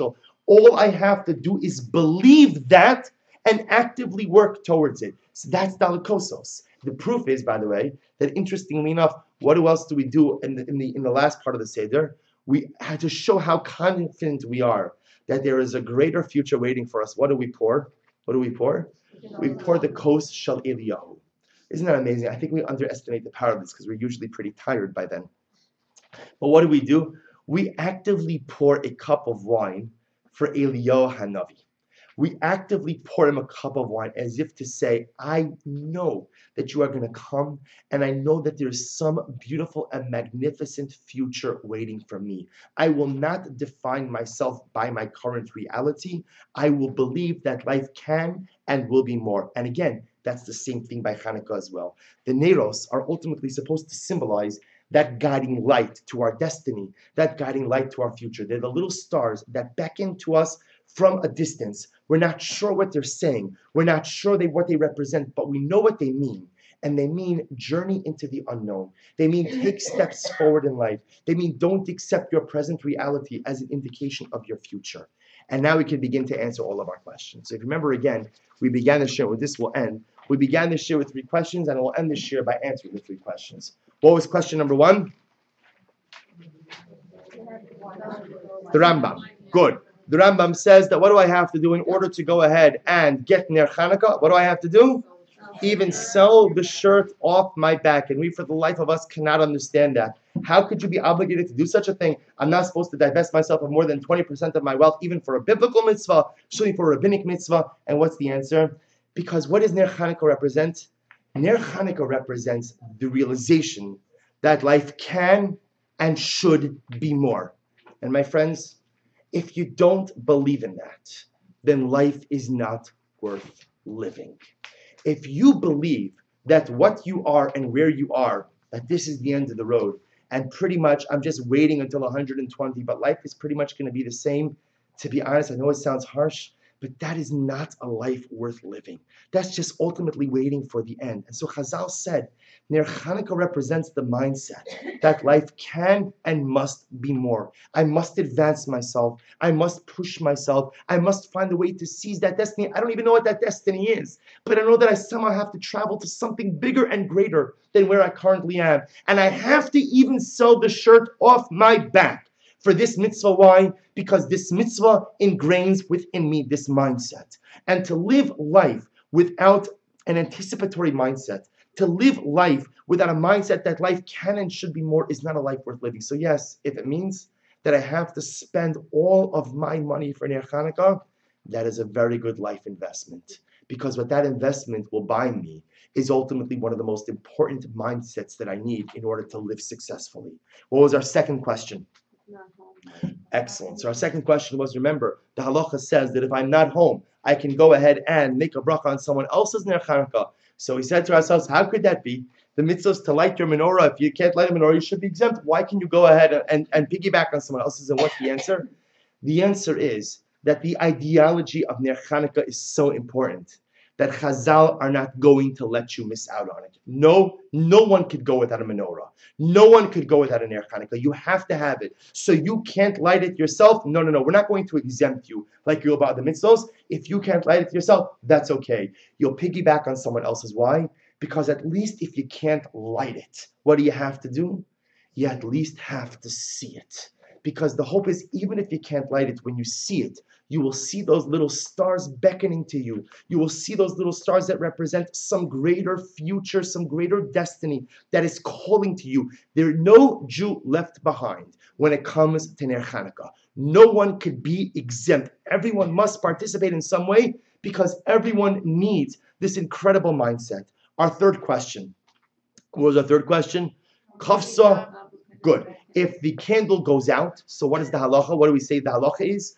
All I have to do is believe that and actively work towards it. So that's dalikosos. The proof is, by the way, that interestingly enough, what else do we do in the, in the, in the last part of the Seder? We had to show how confident we are that there is a greater future waiting for us. What do we pour? What do we pour? We pour the kos shel Eliyahu. Isn't that amazing? I think we underestimate the power of this because we're usually pretty tired by then. But what do we do? We actively pour a cup of wine for Eliyahu Hanavi. We actively pour him a cup of wine as if to say, I know that you are going to come, and I know that there is some beautiful and magnificent future waiting for me. I will not define myself by my current reality. I will believe that life can and will be more. And again, that's the same thing by Hanukkah as well. The Neros are ultimately supposed to symbolize that guiding light to our destiny, that guiding light to our future. They're the little stars that beckon to us from a distance. We're not sure what they're saying. We're not sure they, what they represent, but we know what they mean. And they mean journey into the unknown. They mean take steps forward in life. They mean don't accept your present reality as an indication of your future. And now we can begin to answer all of our questions. So if you remember again, we began the share with this will end. We began this year with three questions, and we'll end this year by answering the three questions. What was question number one? The Rambam. Good. The Rambam says that what do I have to do in order to go ahead and get Ner Chanukah? What do I have to do? Even sell the shirt off my back. And we, for the life of us, cannot understand that. How could you be obligated to do such a thing? I'm not supposed to divest myself of more than twenty percent of my wealth, even for a biblical mitzvah, surely for a rabbinic mitzvah. And what's the answer? Because what does Ner Chanukah represent? Ner Chanukah represents the realization that life can and should be more. And my friends, if you don't believe in that, then life is not worth living. If you believe that what you are and where you are, that this is the end of the road, and pretty much I'm just waiting until one hundred twenty, but life is pretty much going to be the same, to be honest, I know it sounds harsh, but that is not a life worth living. That's just ultimately waiting for the end. And so Chazal said, Ner Chanukah represents the mindset that life can and must be more. I must advance myself. I must push myself. I must find a way to seize that destiny. I don't even know what that destiny is, but I know that I somehow have to travel to something bigger and greater than where I currently am. And I have to even sell the shirt off my back for this mitzvah. Why? Because this mitzvah ingrains within me this mindset. And to live life without an anticipatory mindset, to live life without a mindset that life can and should be more, is not a life worth living. So yes, if it means that I have to spend all of my money for Ner Chanukah, that is a very good life investment. Because what that investment will buy me is ultimately one of the most important mindsets that I need in order to live successfully. What was our second question? Excellent. So our second question was, remember, the halacha says that if I'm not home, I can go ahead and make a bracha on someone else's Ner Chanukah. So we said to ourselves, how could that be? The mitzvah is to light your menorah. If you can't light a menorah, you should be exempt. Why can you go ahead and, and, and piggyback on someone else's? And what's the answer? The answer is that the ideology of Ner Chanukah is so important that Chazal are not going to let you miss out on it. No, no one could go without a menorah. No one could go without a Ner Chanukah. You have to have it. So you can't light it yourself? No, no, no. We're not going to exempt you like you about the mitzvahs. If you can't light it yourself, that's okay. You'll piggyback on someone else's. Why? Because at least if you can't light it, what do you have to do? You at least have to see it. Because the hope is, even if you can't light it, when you see it, you will see those little stars beckoning to you. You will see those little stars that represent some greater future, some greater destiny that is calling to you. There's no Jew left behind when it comes to Ner Chanukah. No one could be exempt. Everyone must participate in some way because everyone needs this incredible mindset. Our third question. What was our third question? Kafsa. Good. If the candle goes out, so what is the halacha? What do we say the halacha is?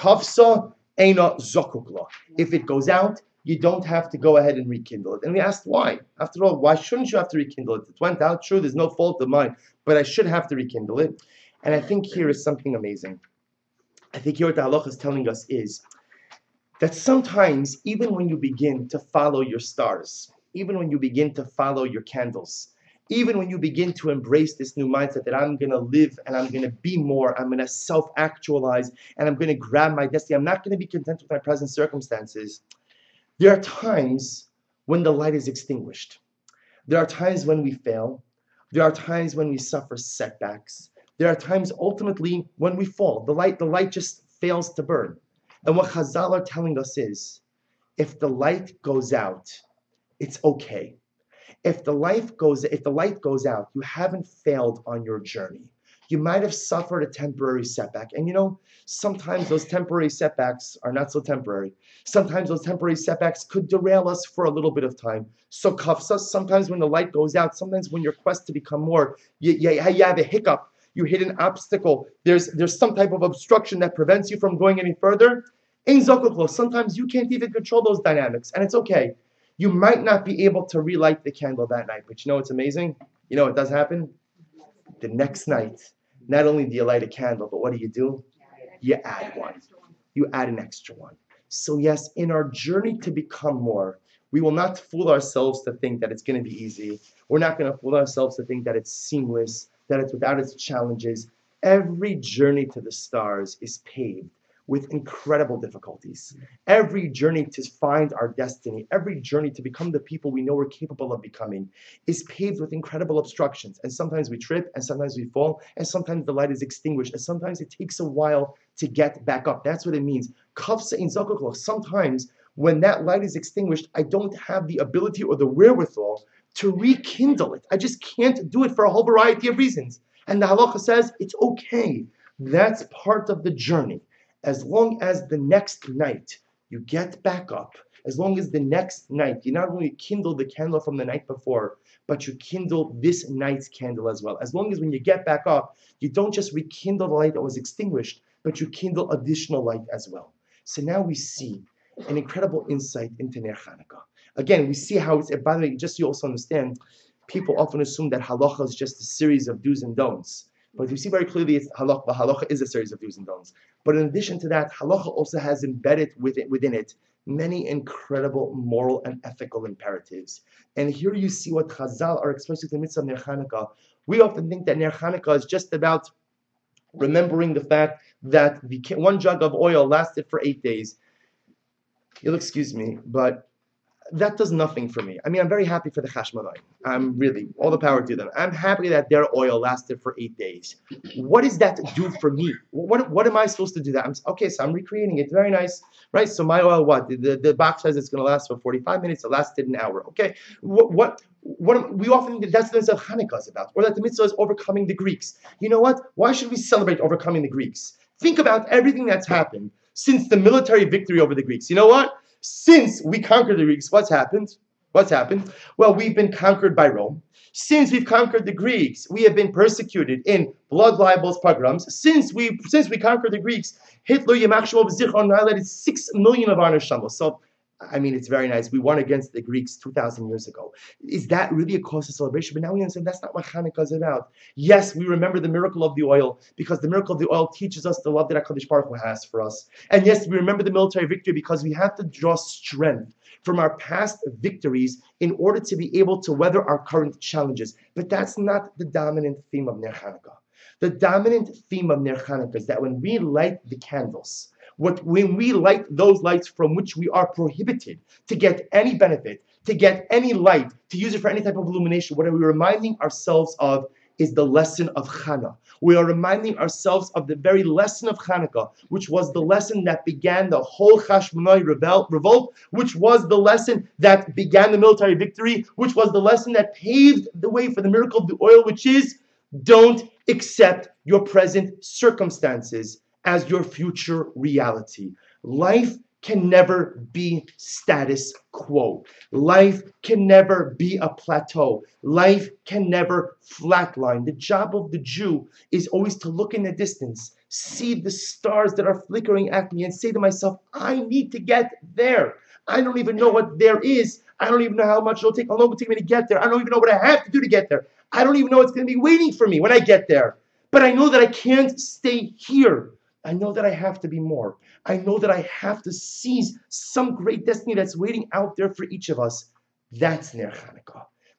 Kafsa eina zokukla. If it goes out, you don't have to go ahead and rekindle it. And we asked why. After all, why shouldn't you have to rekindle it? It went out, true, there's no fault of mine, but I should have to rekindle it. And I think here is something amazing. I think here what the halacha is telling us is that sometimes, even when you begin to follow your stars, even when you begin to follow your candles, even when you begin to embrace this new mindset that I'm going to live and I'm going to be more, I'm going to self-actualize and I'm going to grab my destiny, I'm not going to be content with my present circumstances, there are times when the light is extinguished. There are times when we fail. There are times when we suffer setbacks. There are times ultimately when we fall. The light, the light just fails to burn. And what Chazal are telling us is, if the light goes out, it's okay. If the light goes, if the light goes out, you haven't failed on your journey. You might have suffered a temporary setback. And you know, sometimes those temporary setbacks are not so temporary. Sometimes those temporary setbacks could derail us for a little bit of time. So kafsa, sometimes when the light goes out, sometimes when your quest to become more, you, you, you have a hiccup, you hit an obstacle, there's, there's some type of obstruction that prevents you from going any further. In Zokuklo, sometimes you can't even control those dynamics, and it's okay. You might not be able to relight the candle that night, but you know what's amazing? You know what does happen? The next night, not only do you light a candle, but what do you do? You add one. You add an extra one. So yes, in our journey to become more, we will not fool ourselves to think that it's going to be easy. We're not going to fool ourselves to think that it's seamless, that it's without its challenges. Every journey to the stars is paved with incredible difficulties. Every journey to find our destiny, every journey to become the people we know we're capable of becoming is paved with incredible obstructions. And sometimes we trip, and sometimes we fall, and sometimes the light is extinguished, and sometimes it takes a while to get back up. That's what it means. Kafsa in Zakuklo. Sometimes when that light is extinguished, I don't have the ability or the wherewithal to rekindle it. I just can't do it for a whole variety of reasons. And the halacha says it's okay. That's part of the journey. As long as the next night you get back up, as long as the next night you not only kindle the candle from the night before, but you kindle this night's candle as well. As long as when you get back up, you don't just rekindle the light that was extinguished, but you kindle additional light as well. So now we see an incredible insight into Ner Chanukah. Again, we see how it's, by the way, just so you also understand, people often assume that halacha is just a series of do's and don'ts. But you see very clearly, it's halacha. Halacha is a series of do's and don'ts. But in addition to that, halacha also has embedded within, within it many incredible moral and ethical imperatives. And here you see what Chazal are expressing in the midst of Ner Chanukah. We often think that Ner Chanukah is just about remembering the fact that the, one jug of oil lasted for eight days. You'll excuse me, but that does nothing for me. I mean, I'm very happy for the Chashmonai. I'm really, all the power to them. I'm happy that their oil lasted for eight days. What does that do for me? What, what am I supposed to do that? I'm, okay, so I'm recreating it. Very nice, right? So my oil, what? The, the, the box says it's going to last for forty-five minutes. It lasted an hour. Okay, what, what, what we often, that's the mitzvah of Hanukkah is about. Or that the mitzvah is overcoming the Greeks. You know what? Why should we celebrate overcoming the Greeks? Think about everything that's happened since the military victory over the Greeks. You know what? Since we conquered the Greeks, what's happened? What's happened? Well, we've been conquered by Rome. Since we've conquered the Greeks, we have been persecuted in blood libels, pogroms. Since we since we conquered the Greeks, Hitler, Yamach Shemo B'zichron, annihilated six million of our neshamos. So, I mean, it's very nice. We won against the Greeks two thousand years ago. Is that really a cause of celebration? But now we understand that's not what Hanukkah is about. Yes, we remember the miracle of the oil because the miracle of the oil teaches us the love that HaKadosh Baruch Hu has for us. And yes, we remember the military victory because we have to draw strength from our past victories in order to be able to weather our current challenges. But that's not the dominant theme of Ner Chanukah. The dominant theme of Ner Chanukah is that when we light the candles, What, when we light those lights from which we are prohibited to get any benefit, to get any light, to use it for any type of illumination, what are we reminding ourselves of is the lesson of Chana. We are reminding ourselves of the very lesson of Chanukah, which was the lesson that began the whole Chashmonai revolt, which was the lesson that began the military victory, which was the lesson that paved the way for the miracle of the oil, which is don't accept your present circumstances as your future reality. Life can never be status quo. Life can never be a plateau. Life can never flatline. The job of the Jew is always to look in the distance, see the stars that are flickering at me, and say to myself, I need to get there. I don't even know what there is. I don't even know how much it'll take, how long it'll take me to get there. I don't even know what I have to do to get there. I don't even know what's going to be waiting for me when I get there. But I know that I can't stay here. I know that I have to be more. I know that I have to seize some great destiny that's waiting out there for each of us. That's Ner Chanukah.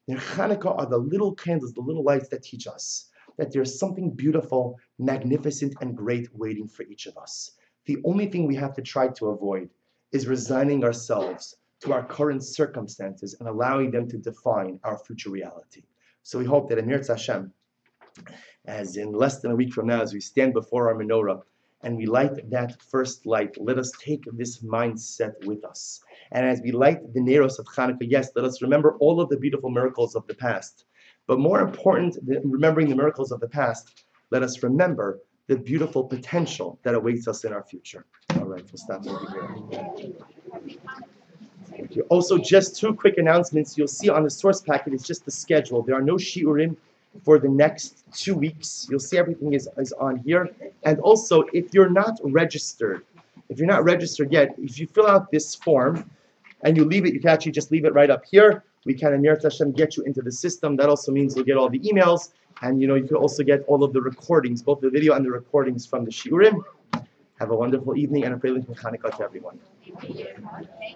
Their Hanukkah are the little candles, the little lights that teach us that there's something beautiful, magnificent, and great waiting for each of us. The only thing we have to try to avoid is resigning ourselves to our current circumstances and allowing them to define our future reality. So we hope that Amir Hashem, as in less than a week from now, as we stand before our menorah and we light that first light, let us take this mindset with us. And as we light the Neros of Hanukkah, yes, let us remember all of the beautiful miracles of the past. But more important than remembering the miracles of the past, let us remember the beautiful potential that awaits us in our future. All right, we'll stop over here. Thank you. Also, just two quick announcements. You'll see on the source packet, it's just the schedule. There are no shiurim for the next two weeks. You'll see everything is, is on here. And also, if you're not registered, if you're not registered yet, if you fill out this form and you leave it, you can actually just leave it right up here. We can, Amir Hashem, get you into the system. That also means you'll get all the emails, and you know you can also get all of the recordings, both the video and the recordings from the shiurim. Have a wonderful evening and a brilliant Hanukkah to everyone.